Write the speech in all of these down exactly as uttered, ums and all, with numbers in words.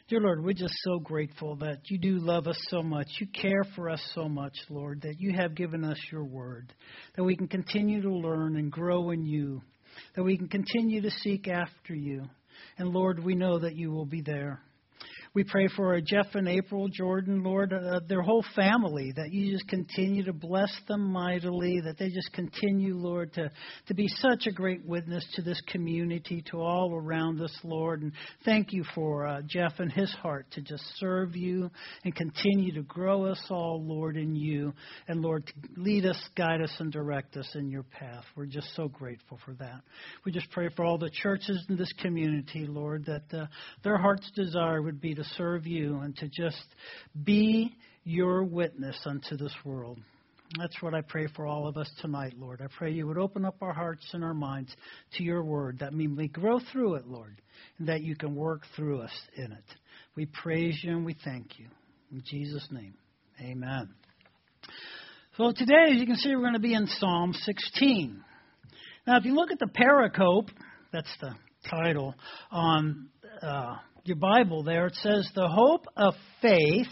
Dear Lord, we're just so grateful that you do love us so much. You care for us so much, Lord, that you have given us your word, that we can continue to learn and grow in you, that we can continue to seek after you. And Lord, we know that you will be there. We pray for Jeff and April, Jordan, Lord, uh, their whole family, that you just continue to bless them mightily, that they just continue, Lord, to, to be such a great witness to this community, to all around us, Lord. And thank you for uh, Jeff and his heart to just serve you and continue to grow us all, Lord, in you. And, Lord, to lead us, guide us, and direct us in your path. We're just so grateful for that. We just pray for all the churches in this community, Lord, that uh, their heart's desire would be to to serve you and to just be your witness unto this world. That's what I pray for all of us tonight, Lord. I pray you would open up our hearts and our minds to your word, that we may grow through it, Lord, and that you can work through us in it. We praise you and we thank you. In Jesus' name, amen. So today, as you can see, we're going to be in Psalm sixteen. Now, if you look at the pericope, that's the title on uh your Bible there, it says the hope of faith,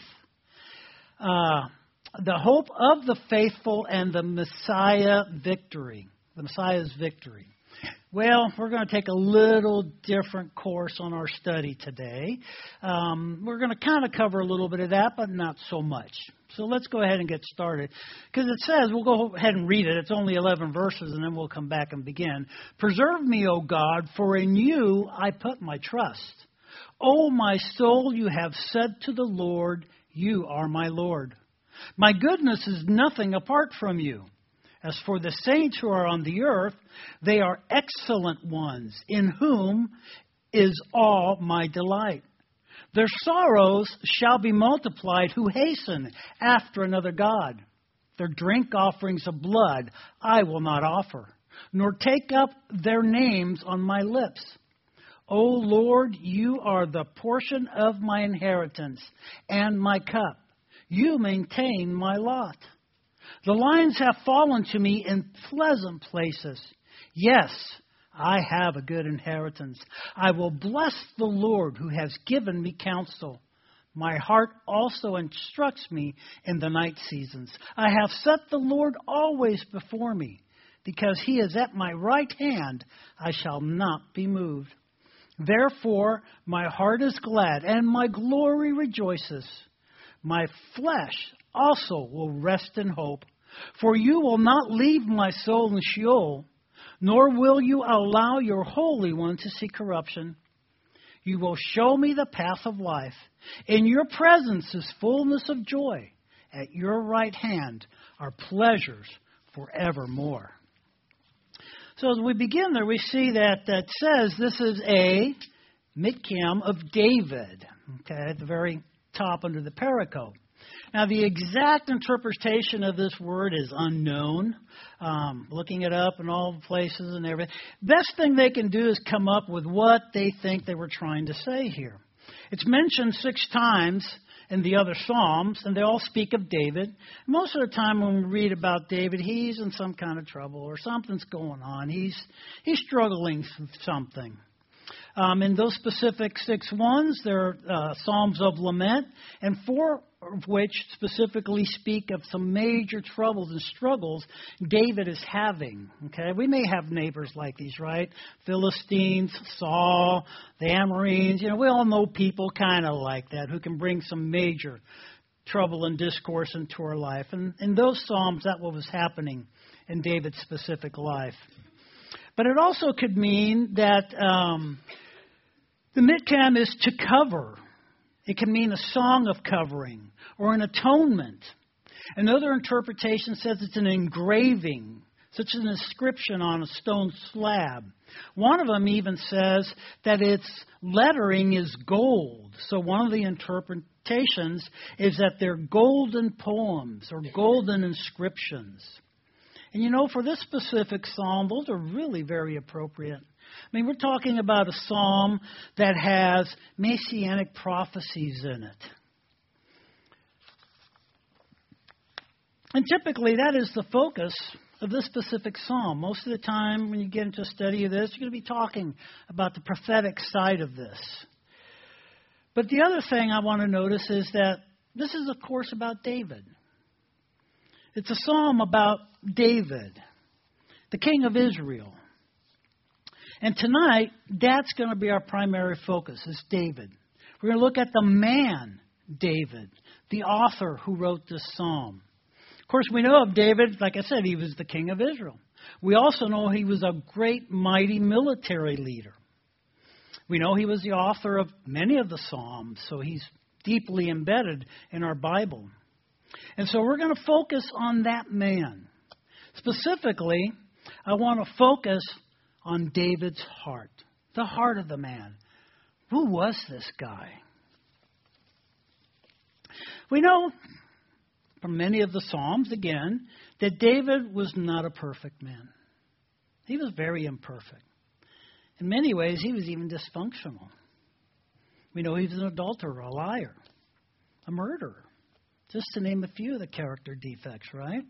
uh, the hope of the faithful and the Messiah victory, the Messiah's victory. Well, we're going to take a little different course on our study today. Um, we're going to kind of cover a little bit of that, but not so much. So let's go ahead and get started. Because it says, we'll go ahead and read it. It's only eleven verses, and then we'll come back and begin. Preserve me, O God, for in you I put my trust. O my soul, you have said to the Lord, you are my Lord. My goodness is nothing apart from you. As for the saints who are on the earth, they are excellent ones, in whom is all my delight. Their sorrows shall be multiplied who hasten after another God. Their drink offerings of blood I will not offer, nor take up their names on my lips. O Lord, you are the portion of my inheritance and my cup. You maintain my lot. The lines have fallen to me in pleasant places. Yes, I have a good inheritance. I will bless the Lord who has given me counsel. My heart also instructs me in the night seasons. I have set the Lord always before me. Because he is at my right hand, I shall not be moved. Therefore, my heart is glad, and my glory rejoices. My flesh also will rest in hope. For you will not leave my soul in Sheol, nor will you allow your Holy One to see corruption. You will show me the path of life. In your presence is fullness of joy. At your right hand are pleasures forevermore. So as we begin there, we see that that says this is a Miktam of David, okay, at the very top under the pericope. Now, the exact interpretation of this word is unknown. Um, looking it up in all the places and everything. Best thing they can do is come up with what they think they were trying to say here. It's mentioned six times in the other Psalms, and they all speak of David. Most of the time when we read about David, he's in some kind of trouble or something's going on. He's he's struggling with something. Um, in those specific six ones, there are uh, Psalms of lament, and four of which specifically speak of some major troubles and struggles David is having. Okay, we may have neighbors like these, right? Philistines, Saul, the Amorenes. You know, we all know people kind of like that who can bring some major trouble and discourse into our life. And in those Psalms, that's what was happening in David's specific life. But it also could mean that um, the Miktam is to cover. It can mean a song of covering or an atonement. Another interpretation says it's an engraving, such as an inscription on a stone slab. One of them even says that its lettering is gold. So one of the interpretations is that they're golden poems or golden inscriptions. And you know, for this specific psalm, those are really very appropriate. I mean, we're talking about a psalm that has messianic prophecies in it. And typically that is the focus of this specific psalm. Most of the time when you get into a study of this, you're going to be talking about the prophetic side of this. But the other thing I want to notice is that this is, of course, about David. It's a psalm about David, the king of Israel. And tonight, that's going to be our primary focus, is David. We're going to look at the man, David, the author who wrote this psalm. Of course, we know of David, like I said, he was the king of Israel. We also know he was a great, mighty military leader. We know he was the author of many of the Psalms, so he's deeply embedded in our Bible. And so we're going to focus on that man. Specifically, I want to focus on David's heart, the heart of the man. Who was this guy? We know from many of the Psalms, again, that David was not a perfect man. He was very imperfect. In many ways, he was even dysfunctional. We know he was an adulterer, a liar, a murderer, just to name a few of the character defects, right?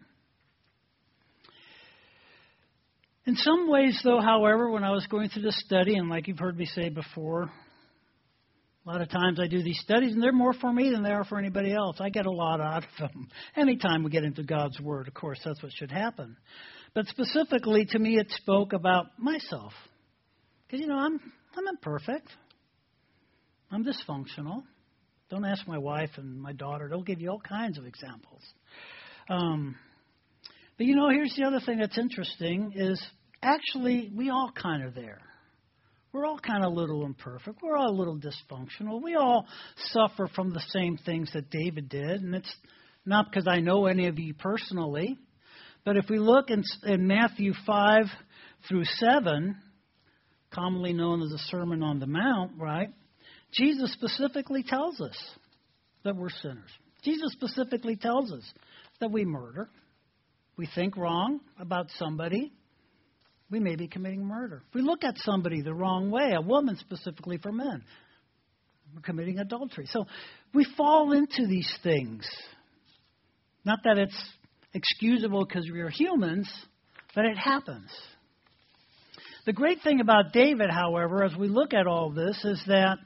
In some ways, though, however, when I was going through this study, and like you've heard me say before, a lot of times I do these studies, and they're more for me than they are for anybody else. I get a lot out of them. Anytime we get into God's Word, of course, that's what should happen. But specifically, to me, it spoke about myself. Because, you know, I'm I'm imperfect. I'm dysfunctional. Don't ask my wife and my daughter. They'll give you all kinds of examples. Um, but, you know, here's the other thing that's interesting is actually we all kind of there. We're all kind of a little imperfect. We're all a little dysfunctional. We all suffer from the same things that David did. And it's not because I know any of you personally. But if we look in, in Matthew five through seven, commonly known as the Sermon on the Mount, right? Jesus specifically tells us that we're sinners. Jesus specifically tells us that we murder. We think wrong about somebody. We may be committing murder. If we look at somebody the wrong way, a woman specifically for men, we're committing adultery. So we fall into these things. Not that it's excusable because we're humans, but it happens. The great thing about David, however, as we look at all this, is that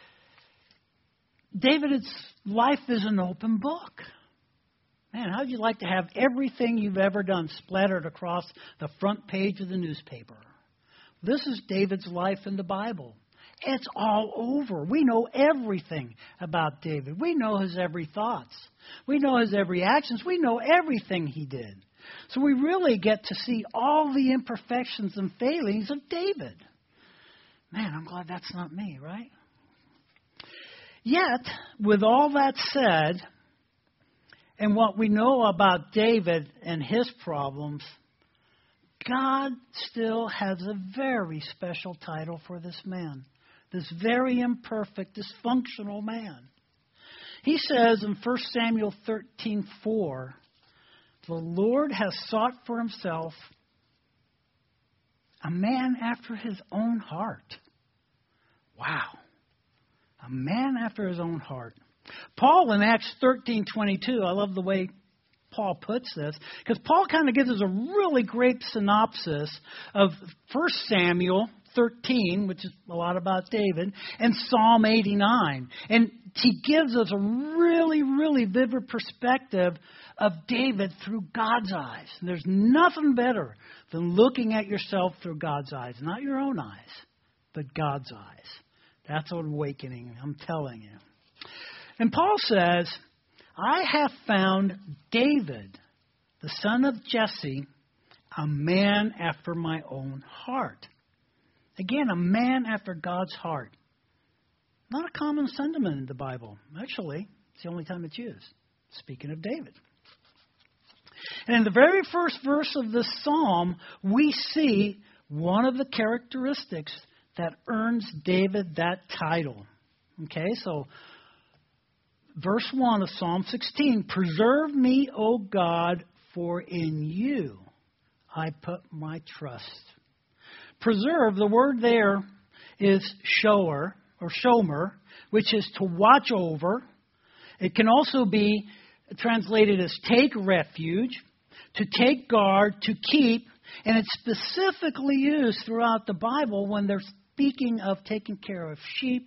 David's life is an open book. Man, how'd you like to have everything you've ever done splattered across the front page of the newspaper? This is David's life in the Bible. It's all over. We know everything about David. We know his every thoughts. We know his every actions. We know everything he did. So we really get to see all the imperfections and failings of David. Man, I'm glad that's not me, right? Yet, with all that said, and what we know about David and his problems, God still has a very special title for this man. This very imperfect, dysfunctional man. He says in First Samuel thirteen four, the Lord has sought for himself a man after his own heart. Wow. A man after his own heart. Paul in Acts thirteen twenty-two, I love the way Paul puts this, because Paul kind of gives us a really great synopsis of First Samuel thirteen, which is a lot about David, and Psalm eighty-nine. And he gives us a really, really vivid perspective of David through God's eyes. And there's nothing better than looking at yourself through God's eyes. Not your own eyes, but God's eyes. That's an awakening, I'm telling you. And Paul says, I have found David, the son of Jesse, a man after my own heart. Again, a man after God's heart. Not a common sentiment in the Bible. Actually, it's the only time it's used. Speaking of David. And in the very first verse of this psalm, we see one of the characteristics that earns David that title. Okay, so verse one of Psalm sixteen, preserve me, O God, for in you I put my trust. Preserve, the word there is shower or shomer, which is to watch over. It can also be translated as take refuge, to take guard, to keep, and it's specifically used throughout the Bible when they're speaking of taking care of sheep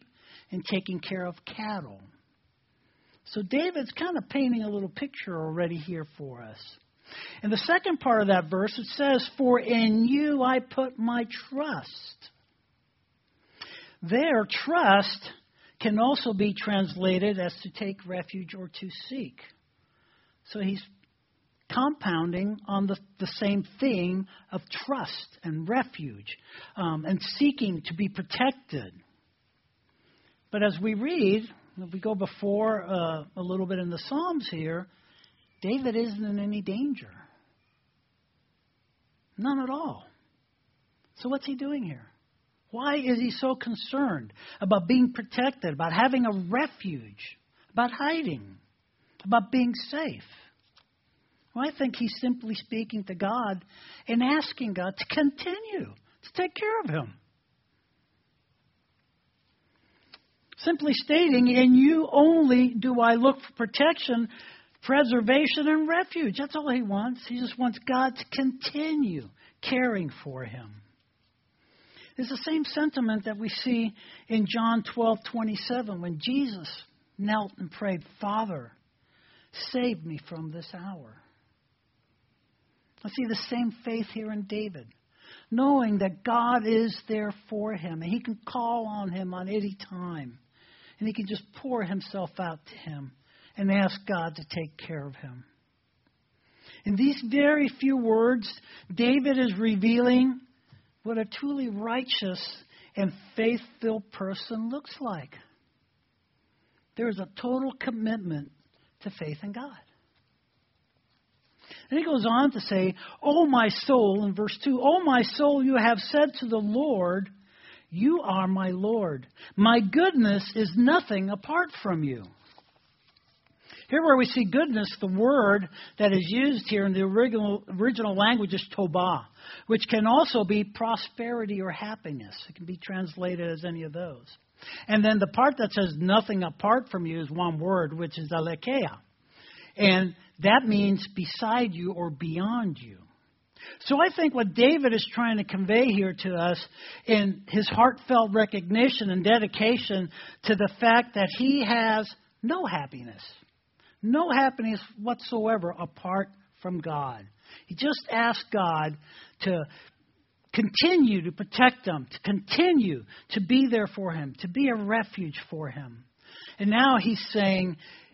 in taking care of cattle. So David's kind of painting a little picture already here for us. In the second part of that verse, it says, "For in you I put my trust." There, trust can also be translated as to take refuge or to seek. So he's compounding on the, the same theme of trust and refuge um, and seeking to be protected. But as we read, if we go before uh, a little bit in the Psalms here, David isn't in any danger. None at all. So what's he doing here? Why is he so concerned about being protected, about having a refuge, about hiding, about being safe? Well, I think he's simply speaking to God and asking God to continue to take care of him. Simply stating, in you only do I look for protection, preservation, and refuge. That's all he wants. He just wants God to continue caring for him. It's the same sentiment that we see in John twelve twenty-seven when Jesus knelt and prayed, "Father, save me from this hour." I see the same faith here in David, knowing that God is there for him and he can call on him on any time. And he can just pour himself out to him and ask God to take care of him. In these very few words, David is revealing what a truly righteous and faith-filled person looks like. There is a total commitment to faith in God. And he goes on to say, "O my soul," in verse two, "O my soul, you have said to the Lord, you are my Lord. My goodness is nothing apart from you." Here where we see goodness, the word that is used here in the original, original language is tobah, which can also be prosperity or happiness. It can be translated as any of those. And then the part that says nothing apart from you is one word, which is alekeia. And that means beside you or beyond you. So I think what David is trying to convey here to us in his heartfelt recognition and dedication to the fact that he has no happiness, no happiness whatsoever apart from God. He just asked God to continue to protect him, to continue to be there for him, to be a refuge for him. And now he's saying,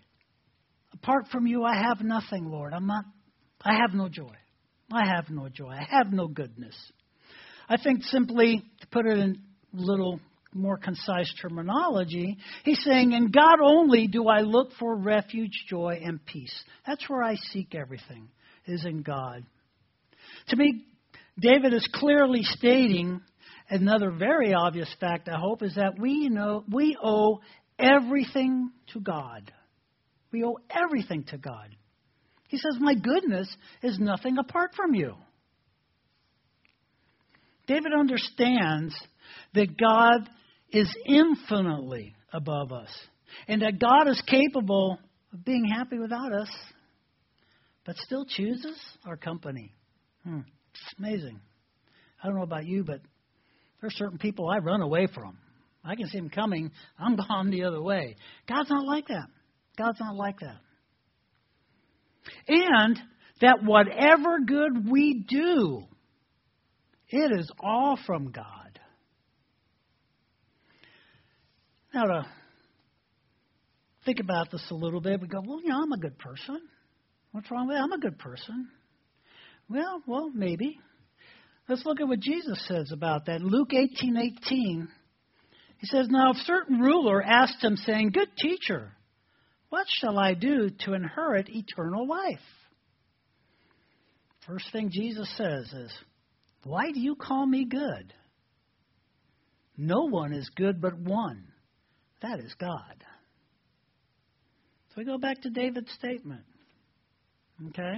apart from you, I have nothing, Lord. I'm not, I have no joy. I have no joy. I have no goodness. I think simply, to put it in a little more concise terminology, he's saying, in God only do I look for refuge, joy, and peace. That's where I seek everything, is in God. To me, David is clearly stating another very obvious fact, I hope, is that we know we owe everything to God. We owe everything to God. He says, my goodness is nothing apart from you. David understands that God is infinitely above us and that God is capable of being happy without us, but still chooses our company. Hmm. It's amazing. I don't know about you, but there are certain people I run away from. I can see them coming. I'm gone the other way. God's not like that. God's not like that. And that whatever good we do, it is all from God. Now, to think about this a little bit, we go, well, you know, I'm a good person. What's wrong with that? I'm a good person. Well, well, maybe. Let's look at what Jesus says about that. Luke eighteen eighteen. He says, now a certain ruler asked him, saying, good teacher, what shall I do to inherit eternal life? First thing Jesus says is, why do you call me good? No one is good but one. That is God. So we go back to David's statement. Okay?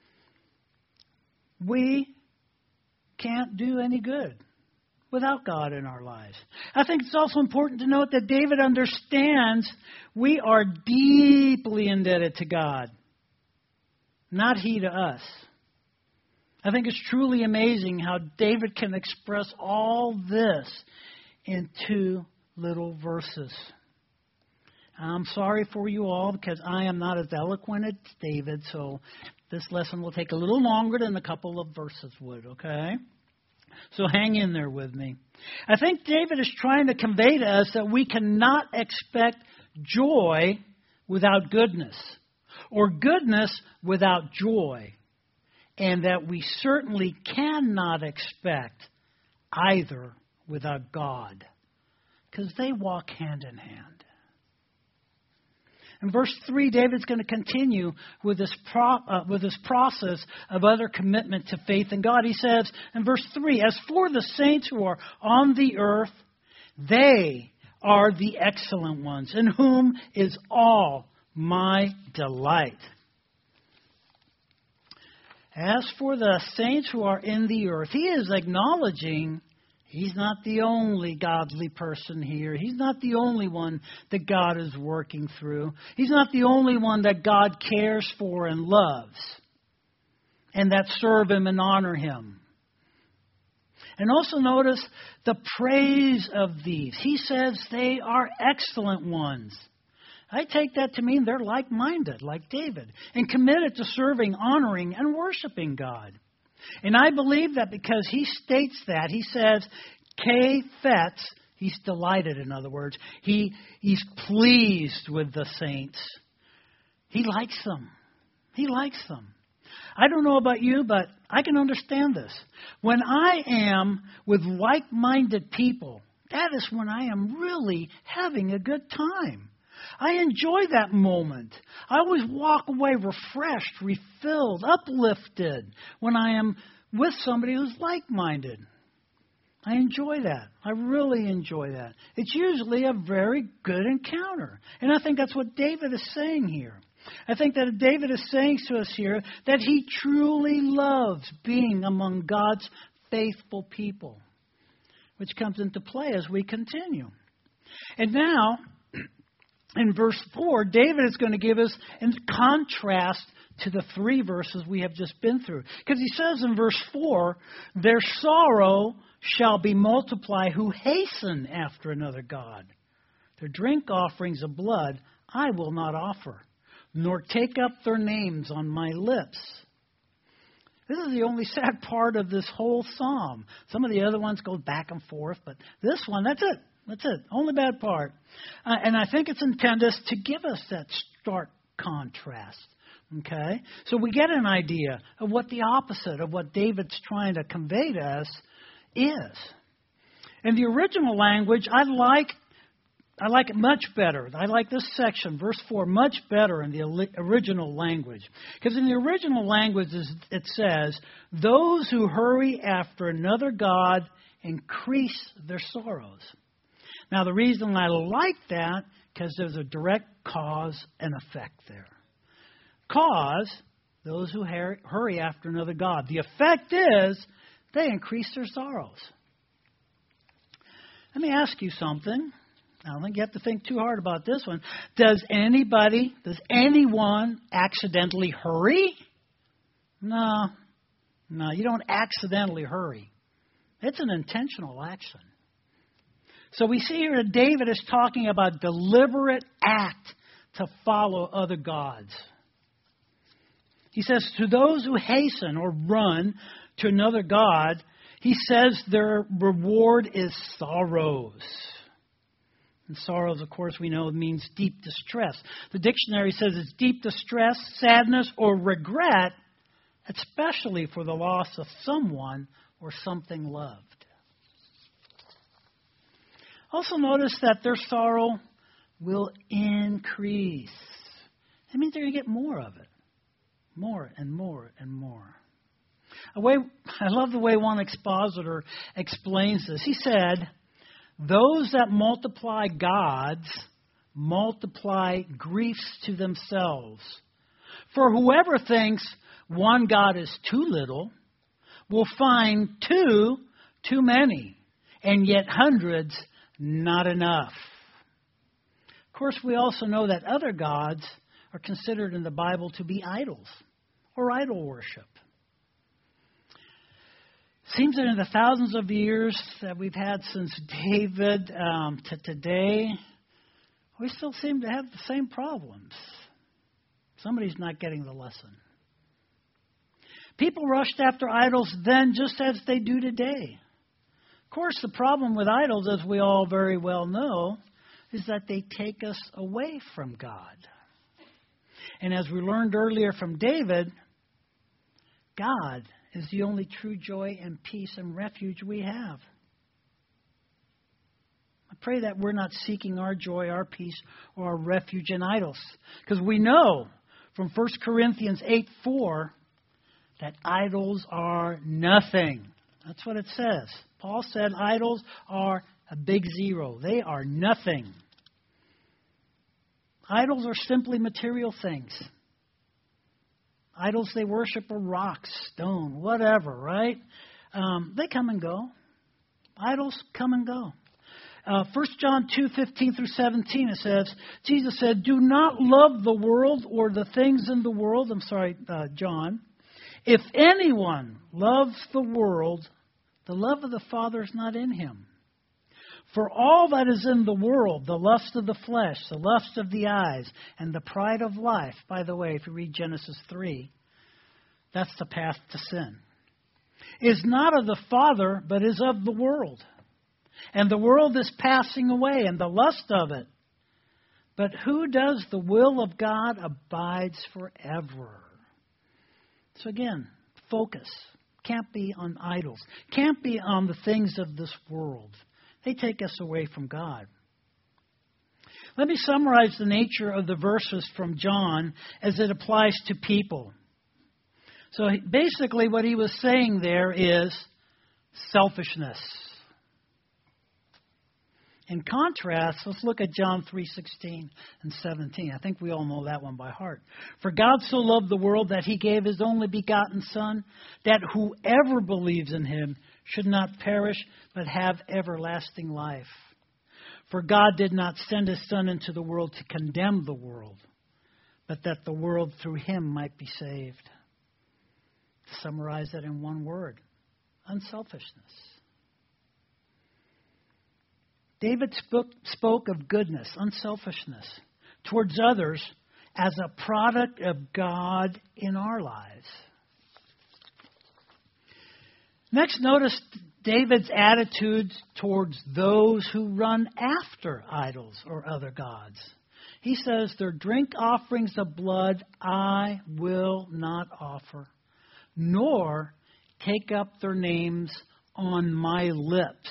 We can't do any good without God in our lives. I think it's also important to note that David understands we are deeply indebted to God, not he to us. I think it's truly amazing how David can express all this in two little verses. I'm sorry for you all because I am not as eloquent as David, so this lesson will take a little longer than a couple of verses would, okay? So hang in there with me. I think David is trying to convey to us that we cannot expect joy without goodness, or goodness without joy, and that we certainly cannot expect either without God, because they walk hand in hand. In verse three, David's going to continue with this pro, uh, with this process of utter commitment to faith in God. He says in verse three, as for the saints who are on the earth, they are the excellent ones, in whom is all my delight. As for the saints who are in the earth, he is acknowledging he's not the only godly person here. He's not the only one that God is working through. He's not the only one that God cares for and loves, and that serve Him and honor Him. And also notice the praise of these. He says they are excellent ones. I take that to mean they're like-minded, like David, and committed to serving, honoring, and worshiping God. And I believe that because he states that, he says, Kafetz, he's delighted, in other words. He, he's pleased with the saints. He likes them. He likes them. I don't know about you, but I can understand this. When I am with like-minded people, that is when I am really having a good time. I enjoy that moment. I always walk away refreshed, refilled, uplifted when I am with somebody who's like-minded. I enjoy that. I really enjoy that. It's usually a very good encounter. And I think that's what David is saying here. I think that David is saying to us here that he truly loves being among God's faithful people, which comes into play as we continue. And now, in verse four, David is going to give us in contrast to the three verses we have just been through. Because he says in verse four, their sorrow shall be multiplied who hasten after another God. Their drink offerings of blood I will not offer, nor take up their names on my lips. This is the only sad part of this whole psalm. Some of the other ones go back and forth, but this one, that's it. That's it. Only bad part. Uh, and I think it's intended to give us that stark contrast. Okay? So we get an idea of what the opposite of what David's trying to convey to us is. In the original language, I like I like it much better. I like this section, verse four, much better in the original language. Because in the original language, it says, those who hurry after another God increase their sorrows. Now, the reason I like that, because there's a direct cause and effect there. Cause, those who hurry after another God. The effect is, they increase their sorrows. Let me ask you something. I don't think you have to think too hard about this one. Does anybody, does anyone accidentally hurry? No. No, you don't accidentally hurry. It's an intentional action. So we see here that David is talking about deliberate act to follow other gods. He says, to those who hasten or run to another god, he says their reward is sorrows. And sorrows, of course, we know means deep distress. The dictionary says it's deep distress, sadness, or regret, especially for the loss of someone or something loved. Also notice that their sorrow will increase. That means they're going to get more of it. More and more and more. A way, I love the way one expositor explains this. He said, those that multiply gods multiply griefs to themselves. For whoever thinks one God is too little will find two too many, and yet hundreds not enough. Of course, we also know that other gods are considered in the Bible to be idols or idol worship. Seems that in the thousands of years that we've had since David um, to today, we still seem to have the same problems. Somebody's not getting the lesson. People rushed after idols then just as they do today. Of course, the problem with idols, as we all very well know, is that they take us away from God. And as we learned earlier from David, God is the only true joy and peace and refuge we have. I pray that we're not seeking our joy, our peace, or our refuge in idols. Because we know from First Corinthians eight four that idols are nothing. That's what it says. Paul said idols are a big zero. They are nothing. Idols are simply material things. Idols they worship are rocks, stone, whatever, right? Um, they come and go. Idols come and go. Uh, First John two fifteen through seventeen, it says, Jesus said, do not love the world or the things in the world. I'm sorry, uh, John. If anyone loves the world, the love of the Father is not in him. For all that is in the world, the lust of the flesh, the lust of the eyes, and the pride of life. By the way, if you read Genesis three, that's the path to sin. Is not of the Father, but is of the world. And the world is passing away, and the lust of it. But who does the will of God abides forever. So again, focus. Can't be on idols. Can't be on the things of this world. They take us away from God. Let me summarize the nature of the verses from John as it applies to people. So basically what he was saying there is selfishness. In contrast, let's look at John three sixteen and seventeen. I think we all know that one by heart. For God so loved the world that he gave his only begotten Son, that whoever believes in him should not perish, but have everlasting life. For God did not send his Son into the world to condemn the world, but that the world through him might be saved. To summarize that in one word, unselfishness. David spoke, spoke of goodness, unselfishness, towards others as a product of God in our lives. Next, notice David's attitudes towards those who run after idols or other gods. He says, their drink offerings of blood I will not offer, nor take up their names on my lips.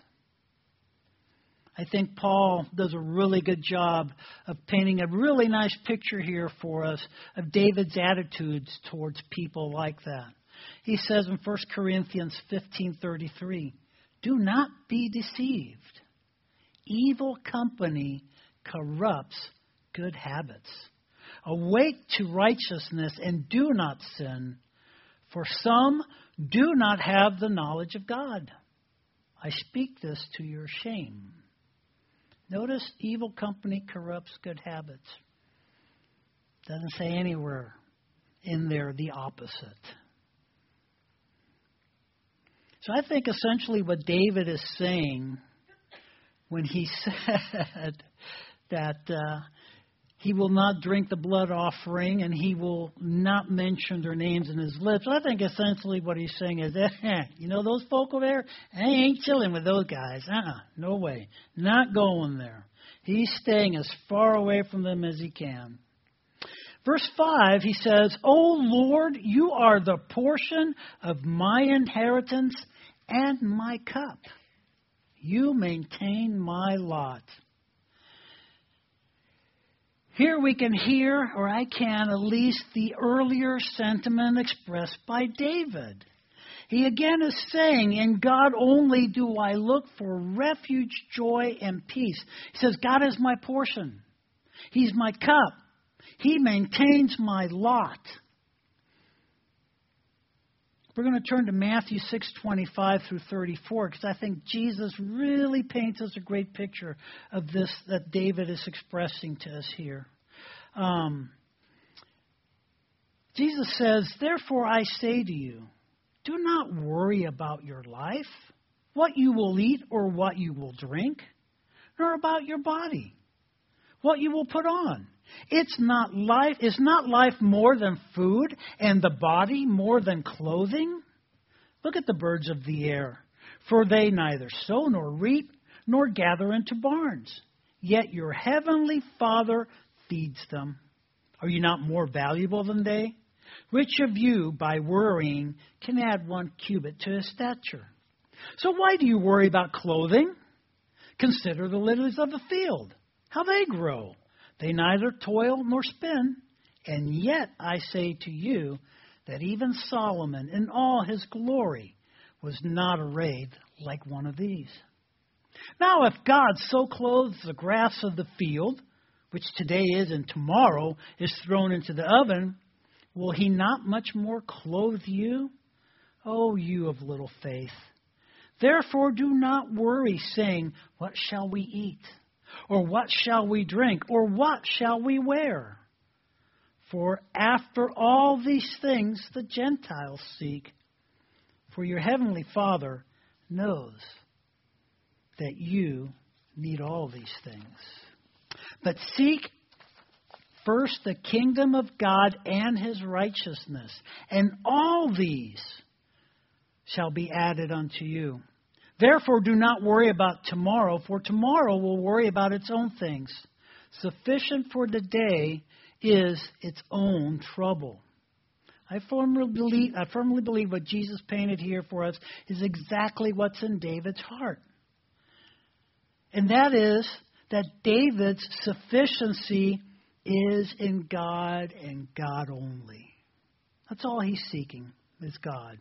I think Paul does a really good job of painting a really nice picture here for us of David's attitudes towards people like that. He says in First Corinthians fifteen thirty-three, do not be deceived. Evil company corrupts good habits. Awake to righteousness and do not sin, for some do not have the knowledge of God. I speak this to your shame. Notice evil company corrupts good habits. Doesn't say anywhere in there the opposite. So I think essentially what David is saying when he said that uh, he will not drink the blood offering and he will not mention their names in his lips, I think essentially what he's saying is, eh, you know those folk over there? I ain't chilling with those guys. Uh-uh, no way. Not going there. He's staying as far away from them as he can. Verse five, he says, O Lord, you are the portion of my inheritance and my cup. You maintain my lot. Here we can hear, or I can at least, the earlier sentiment expressed by David. He again is saying, in God only do I look for refuge, joy, and peace. He says, God is my portion. He's my cup. He maintains my lot. We're going to turn to Matthew six twenty-five through thirty-four, because I think Jesus really paints us a great picture of this that David is expressing to us here. Um, Jesus says, therefore I say to you, do not worry about your life, what you will eat or what you will drink, nor about your body, what you will put on. It's not life, is not life more than food, and the body more than clothing? Look at the birds of the air, for they neither sow nor reap nor gather into barns, yet your heavenly Father feeds them. Are you not more valuable than they? Which of you, by worrying, can add one cubit to his stature? So why do you worry about clothing? Consider the lilies of the field, how they grow. They neither toil nor spin. And yet I say to you that even Solomon in all his glory was not arrayed like one of these. Now if God so clothes the grass of the field, which today is and tomorrow is thrown into the oven, will he not much more clothe you? O you of little faith. Therefore do not worry, saying, what shall we eat? Or what shall we drink? Or what shall we wear? For after all these things the Gentiles seek. For your heavenly Father knows that you need all these things. But seek first the kingdom of God and his righteousness, and all these shall be added unto you. Therefore do not worry about tomorrow, for tomorrow will worry about its own things. Sufficient for the day is its own trouble. I firmly believe, I firmly believe what Jesus painted here for us is exactly what's in David's heart. And that is that David's sufficiency is in God and God only. That's all he's seeking, is God.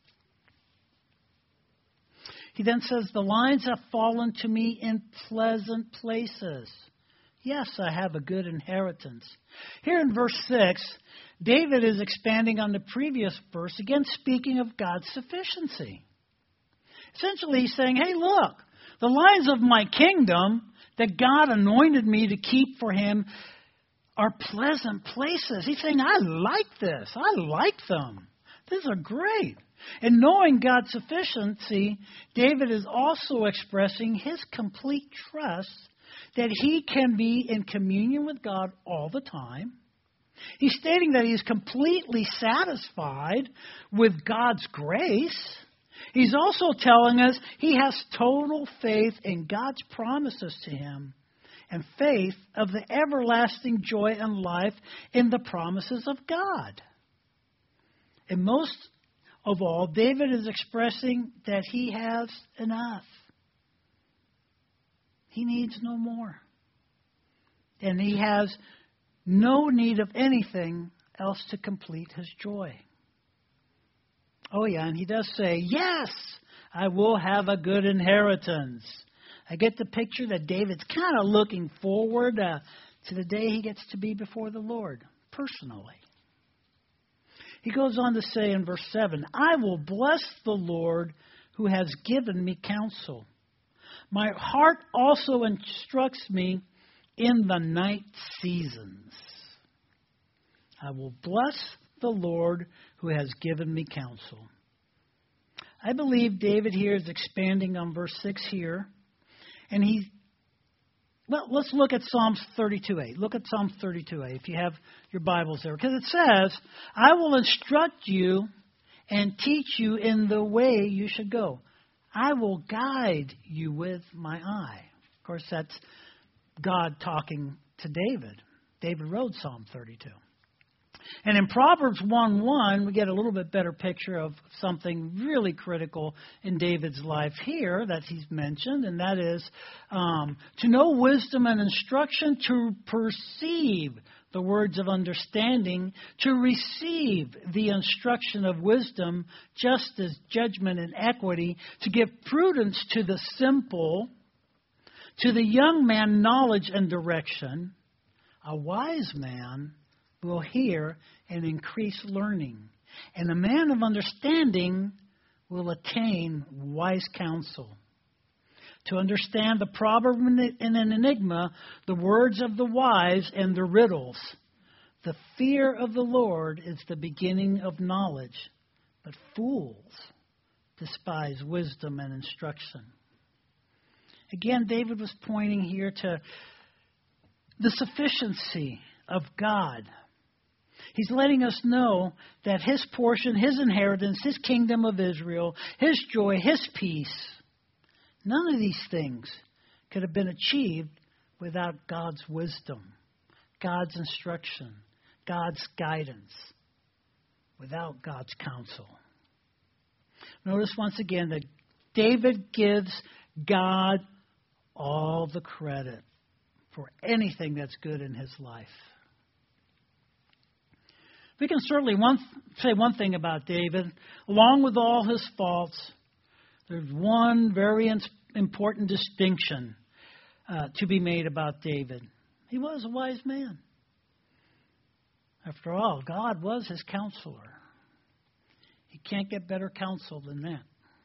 He then says, the lines have fallen to me in pleasant places. Yes, I have a good inheritance. Here in verse six, David is expanding on the previous verse, again speaking of God's sufficiency. Essentially, he's saying, hey, look, the lines of my kingdom that God anointed me to keep for him are pleasant places. He's saying, I like this. I like them. These are great. And knowing God's sufficiency, David is also expressing his complete trust that he can be in communion with God all the time. He's stating that he is completely satisfied with God's grace. He's also telling us he has total faith in God's promises to him and faith of the everlasting joy and life in the promises of God. And most of all, David is expressing that he has enough. He needs no more. And he has no need of anything else to complete his joy. Oh yeah, and he does say, yes, I will have a good inheritance. I get the picture that David's kind of looking forward uh, to the day he gets to be before the Lord, personally. He goes on to say in verse seven, I will bless the Lord who has given me counsel. My heart also instructs me in the night seasons. I will bless the Lord who has given me counsel. I believe David here is expanding on verse six here. And he, well, let's look at Psalms thirty-two eight. Look at Psalms thirty-two eight if you have your Bibles there. Because it says, I will instruct you and teach you in the way you should go. I will guide you with my eye. Of course, that's God talking to David. David wrote Psalm thirty-two. And in Proverbs one one, we get a little bit better picture of something really critical in David's life here that he's mentioned, and that is um, to know wisdom and instruction, to perceive the words of understanding, to receive the instruction of wisdom, justice, judgment, and equity, to give prudence to the simple, to the young man knowledge and direction. A wise man will hear and increase learning, and a man of understanding will attain wise counsel. To understand the proverb and an enigma, the words of the wise and the riddles. The fear of the Lord is the beginning of knowledge, but fools despise wisdom and instruction. Again, David was pointing here to the sufficiency of God. He's letting us know that His portion, His inheritance, His kingdom of Israel, His joy, His peace, none of these things could have been achieved without God's wisdom, God's instruction, God's guidance, without God's counsel. Notice once again that David gives God all the credit for anything that's good in his life. We can certainly one, say one thing about David. Along with all his faults, there's one very important distinction uh, to be made about David. He was a wise man. After all, God was his counselor. He can't get better counsel than that.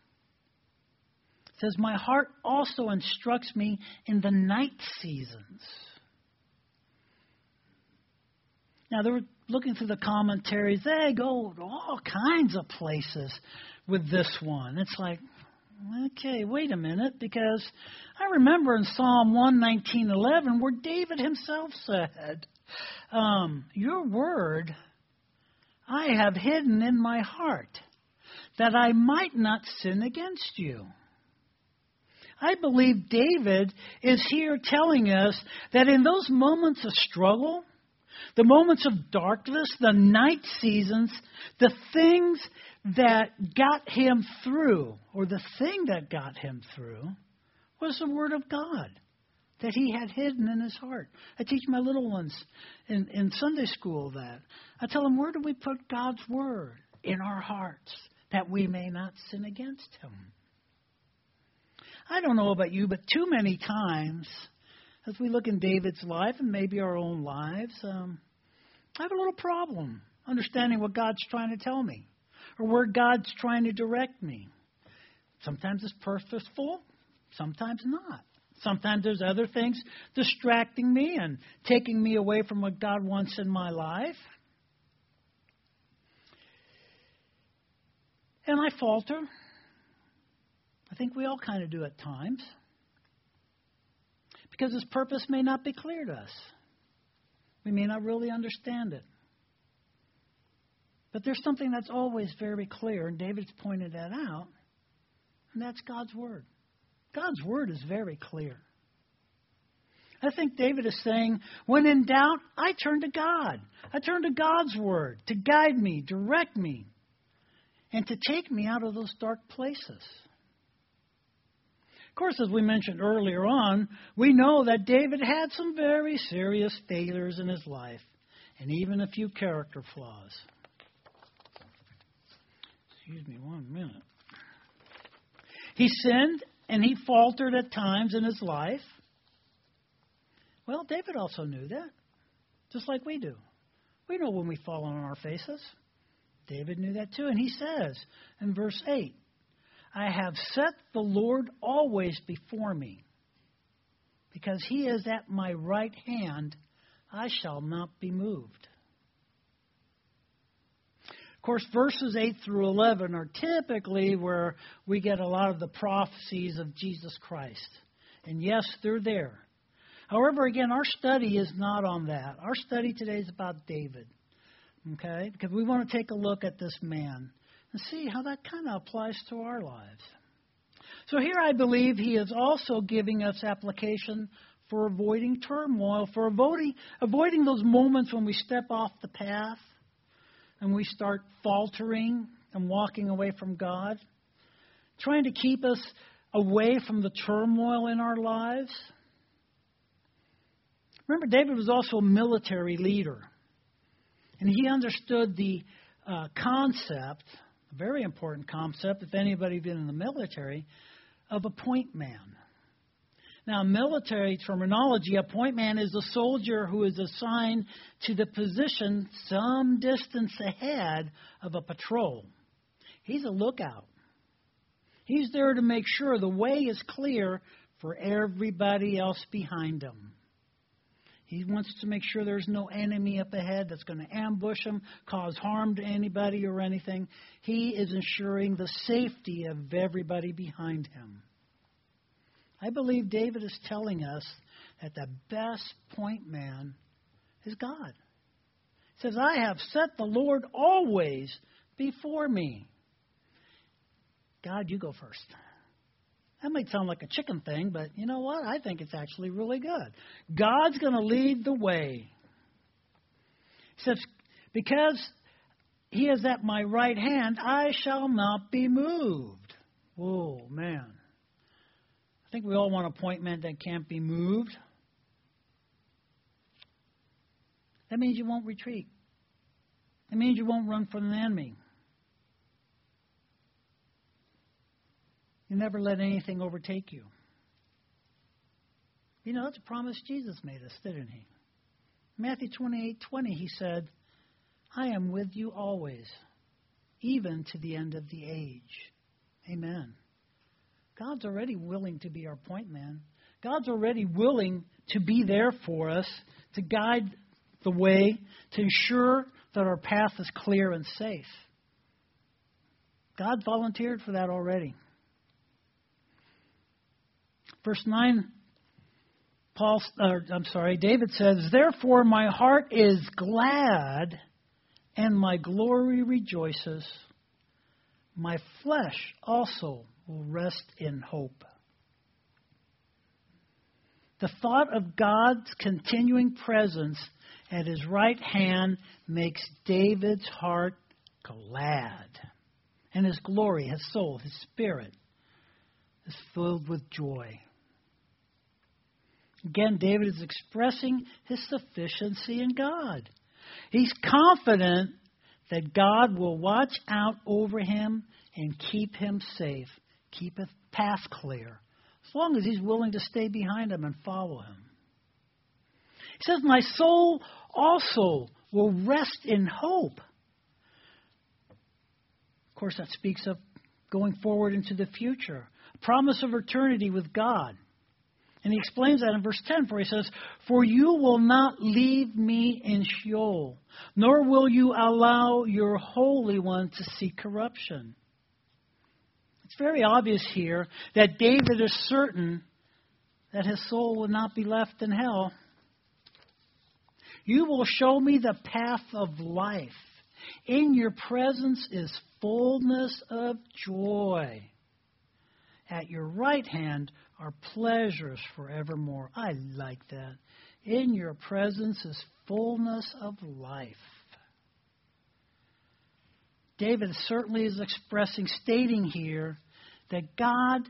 It says, my heart also instructs me in the night seasons. Now, they were looking through the commentaries. They go to all kinds of places with this one. It's like, okay, wait a minute, because I remember in Psalm one nineteen eleven where David himself said, um, your word I have hidden in my heart, that I might not sin against you. I believe David is here telling us that in those moments of struggle, the moments of darkness, the night seasons, the things that got him through, or the thing that got him through, was the Word of God that he had hidden in his heart. I teach my little ones in, in Sunday school that. I tell them, where do we put God's Word? In our hearts, that we may not sin against Him. I don't know about you, but too many times, as we look in David's life and maybe our own lives, um, I have a little problem understanding what God's trying to tell me or where God's trying to direct me. Sometimes it's purposeful, sometimes not. Sometimes there's other things distracting me and taking me away from what God wants in my life. And I falter. I think we all kind of do at times. Because His purpose may not be clear to us. We may not really understand it. But there's something that's always very clear, and David's pointed that out, and that's God's Word. God's Word is very clear. I think David is saying, when in doubt, I turn to God. I turn to God's Word to guide me, direct me, and to take me out of those dark places. Of course, as we mentioned earlier on, we know that David had some very serious failures in his life, and even a few character flaws. Excuse me one minute. He sinned and he faltered at times in his life. Well, David also knew that, just like we do. We know when we fall on our faces. David knew that too, and he says in verse eight, I have set the Lord always before me. Because He is at my right hand, I shall not be moved. Of course, verses eight through eleven are typically where we get a lot of the prophecies of Jesus Christ. And yes, they're there. However, again, our study is not on that. Our study today is about David. Okay? Because we want to take a look at this man and see how that kind of applies to our lives. So here I believe he is also giving us application for avoiding turmoil, for avoiding, avoiding those moments when we step off the path and we start faltering and walking away from God, trying to keep us away from the turmoil in our lives. Remember, David was also a military leader, and he understood the uh, concept, a very important concept, if anybody's been in the military, of a point man. Now, military terminology, a point man is a soldier who is assigned to the position some distance ahead of a patrol. He's a lookout. He's there to make sure the way is clear for everybody else behind him. He wants to make sure there's no enemy up ahead that's going to ambush him, cause harm to anybody or anything. He is ensuring the safety of everybody behind him. I believe David is telling us that the best point man is God. He says, I have set the Lord always before me. God, you go first. That might sound like a chicken thing, but you know what? I think it's actually really good. God's going to lead the way. He says, because he is at my right hand, I shall not be moved. Whoa, man. I think we all want a point man that can't be moved. That means you won't retreat. It means you won't run from the enemy. You never let anything overtake you. You know, that's a promise Jesus made us, didn't he? Matthew twenty-eight twenty, he said, I am with you always, even to the end of the age. Amen. God's already willing to be our point man. God's already willing to be there for us, to guide the way, to ensure that our path is clear and safe. God volunteered for that already. Verse nine, Paul, uh, I'm sorry, David says, therefore my heart is glad and my glory rejoices. My flesh also will rest in hope. The thought of God's continuing presence at his right hand makes David's heart glad. And his glory, his soul, his spirit is filled with joy. Again, David is expressing his sufficiency in God. He's confident that God will watch out over him and keep him safe, keep his path clear, as long as he's willing to stay behind him and follow him. He says, my soul also will rest in hope. Of course, that speaks of going forward into the future, a promise of eternity with God. And he explains that in verse ten, for he says, for you will not leave me in Sheol, nor will you allow your Holy One to see corruption. It's very obvious here that David is certain that his soul will not be left in hell. You will show me the path of life. In your presence is fullness of joy. At your right hand are pleasures forevermore. I like that. In your presence is fullness of life. David certainly is expressing, stating here, that God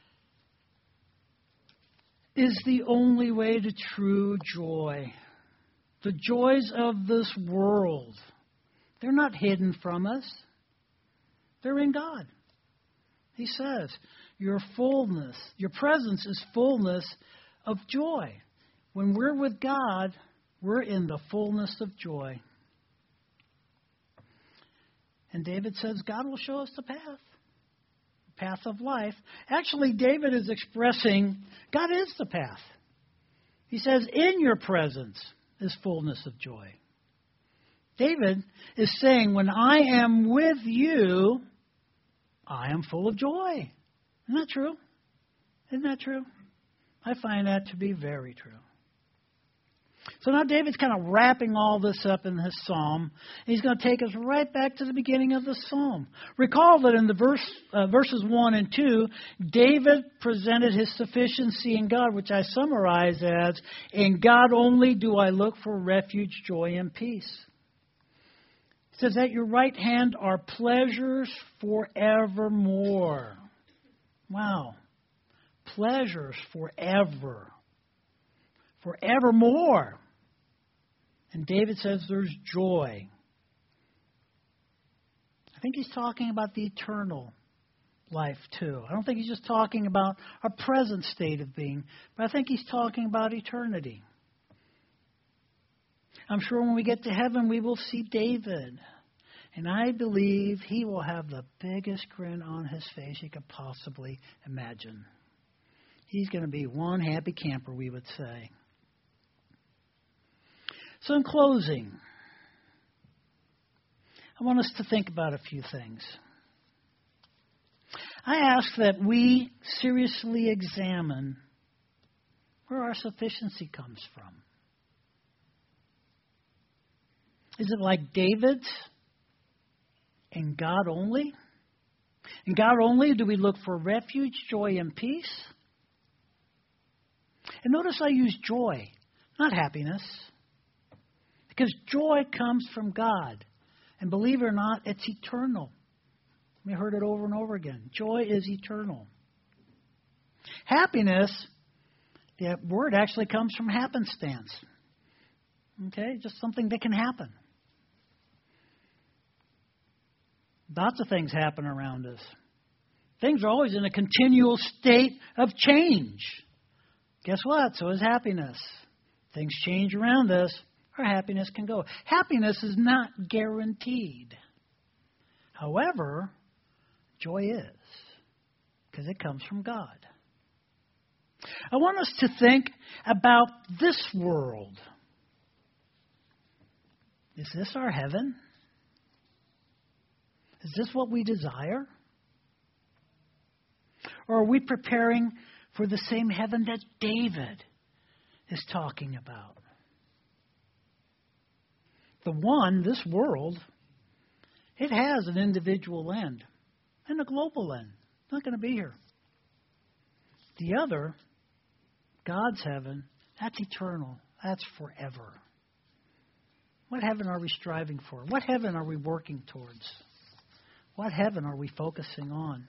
is the only way to true joy. The joys of this world, they're not hidden from us. They're in God. He says, your fullness, your presence is fullness of joy. When we're with God, we're in the fullness of joy. And David says, God will show us the path, the path of life. Actually, David is expressing, God is the path. He says, in your presence is fullness of joy. David is saying, when I am with you, I am full of joy. Isn't that true? Isn't that true? I find that to be very true. So now David's kind of wrapping all this up in his psalm. He's going to take us right back to the beginning of the psalm. Recall that in the verse, uh, verses one and two, David presented his sufficiency in God, which I summarize as, in God only do I look for refuge, joy, and peace. It says, at your right hand are pleasures forevermore. Wow. Pleasures forever. Forevermore. And David says there's joy. I think he's talking about the eternal life too. I don't think he's just talking about our present state of being, but I think he's talking about eternity. I'm sure when we get to heaven, we will see David. And I believe he will have the biggest grin on his face you could possibly imagine. He's going to be one happy camper, we would say. So in closing, I want us to think about a few things. I ask that we seriously examine where our sufficiency comes from. Is it like David's? In God only? In God only do we look for refuge, joy, and peace? And notice I use joy, not happiness. Because joy comes from God. And believe it or not, it's eternal. We heard it over and over again. Joy is eternal. Happiness, the word actually comes from happenstance. Okay, just something that can happen. Lots of things happen around us. Things are always in a continual state of change. Guess what? So is happiness. Things change around us, our happiness can go. Happiness is not guaranteed. However, joy is, because it comes from God. I want us to think about this world. Is this our heaven? Is this what we desire? Or are we preparing for the same heaven that David is talking about? The one, this world, it has an individual end and a global end. It's not going to be here. The other, God's heaven, that's eternal. That's forever. What heaven are we striving for? What heaven are we working towards? What heaven are we focusing on?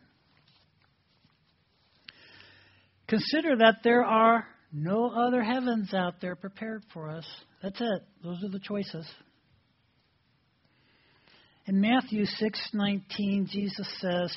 Consider that there are no other heavens out there prepared for us. That's it. Those are the choices. In Matthew six nineteen, Jesus says,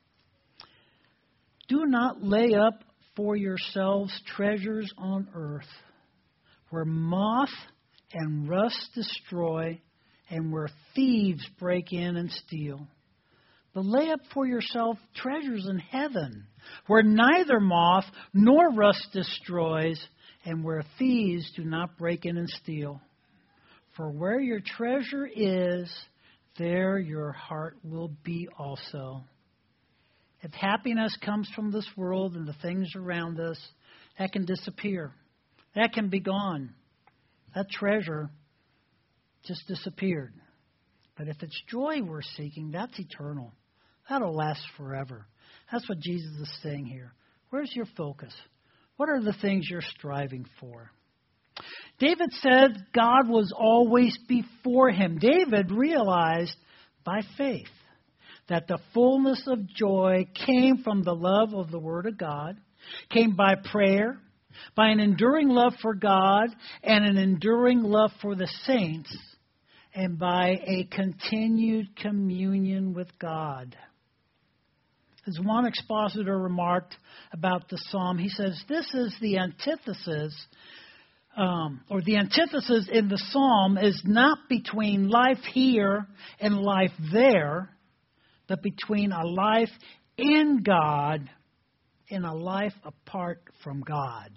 "Do not lay up for yourselves treasures on earth, where moth and rust destroy, and where thieves break in and steal. But lay up for yourself treasures in heaven, where neither moth nor rust destroys, and where thieves do not break in and steal. For where your treasure is, there your heart will be also." If happiness comes from this world and the things around us, that can disappear. That can be gone. That treasure just disappeared. But if it's joy we're seeking, that's eternal. That'll last forever. That's what Jesus is saying here. Where's your focus? What are the things you're striving for? David said God was always before him. David realized by faith that the fullness of joy came from the love of the Word of God, came by prayer, by an enduring love for God and an enduring love for the saints, and by a continued communion with God. As one expositor remarked about the psalm, he says, this is the antithesis, um, or the antithesis in the psalm is not between life here and life there, but between a life in God and a life apart from God.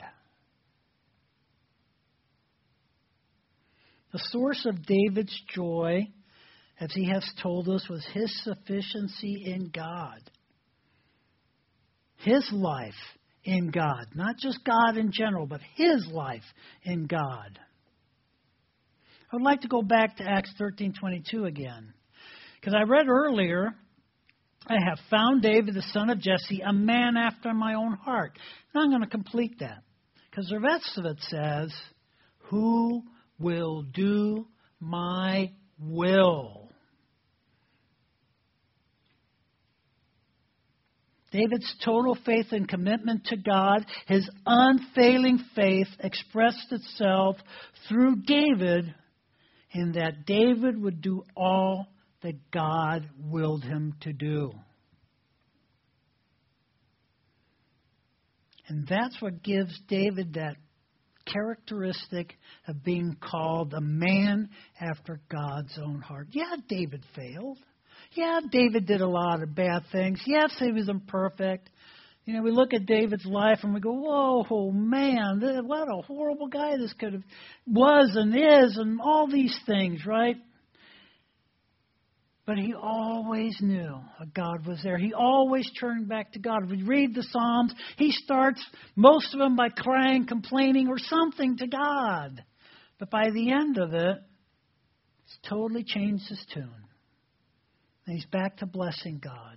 The source of David's joy, as he has told us, was his sufficiency in God. His life in God. Not just God in general, but his life in God. I would like to go back to Acts thirteen twenty-two again. Because I read earlier, I have found David, the son of Jesse, a man after my own heart. Now I'm going to complete that. Because the rest of it says, who will do my will. David's total faith and commitment to God, his unfailing faith expressed itself through David in that David would do all that God willed him to do. And that's what gives David that characteristic of being called a man after God's own heart. Yeah, David failed. Yeah, David did a lot of bad things. Yes, he was imperfect. You know, we look at David's life and we go, whoa, man, what a horrible guy this could have was and is and all these things, right? But he always knew God was there. He always turned back to God. If we read the Psalms, he starts most of them by crying, complaining, or something to God. But by the end of it, he's totally changed his tune. And he's back to blessing God.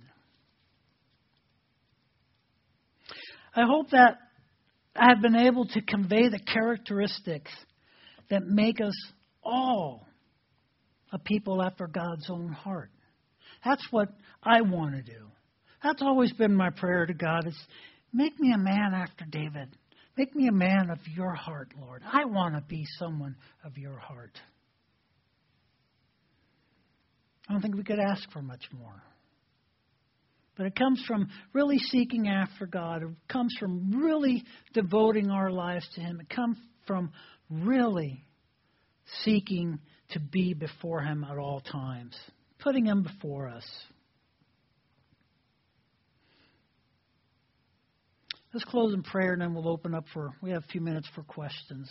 I hope that I have been able to convey the characteristics that make us all a people after God's own heart. That's what I want to do. That's always been my prayer to God is, make me a man after David. Make me a man of your heart, Lord. I want to be someone of your heart. I don't think we could ask for much more. But it comes from really seeking after God. It comes from really devoting our lives to Him. It comes from really seeking to be before Him at all times, putting Him before us. Let's close in prayer, and then we'll open up for, we have a few minutes for questions.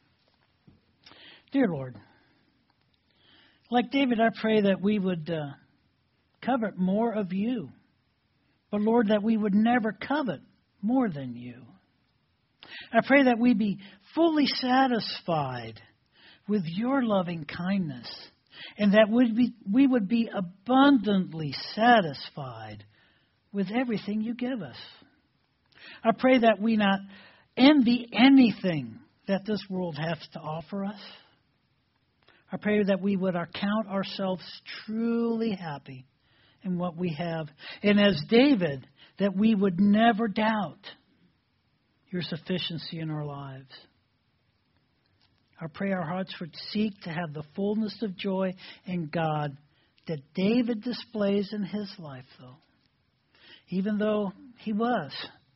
Dear Lord, like David, I pray that we would uh, covet more of you. But Lord, that we would never covet more than you. I pray that we be fully satisfied with your loving kindness, and that we'd be, we would be abundantly satisfied with everything you give us. I pray that we not envy anything that this world has to offer us. I pray that we would count ourselves truly happy in what we have. And as David, that we would never doubt your sufficiency in our lives. I pray our hearts would seek to have the fullness of joy in God that David displays in his life, though. Even though he was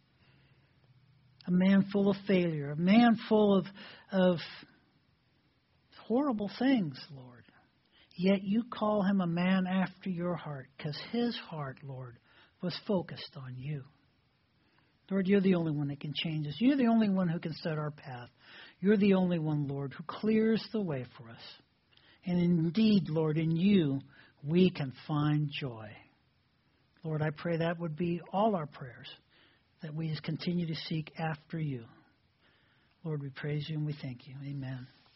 a man full of failure, a man full of, of horrible things, Lord. Yet you call him a man after your heart, because his heart, Lord, was focused on you. Lord, you're the only one that can change us. You're the only one who can set our path. You're the only one, Lord, who clears the way for us. And indeed, Lord, in you we can find joy. Lord, I pray that would be all our prayers, that we continue to seek after you. Lord, we praise you and we thank you. Amen.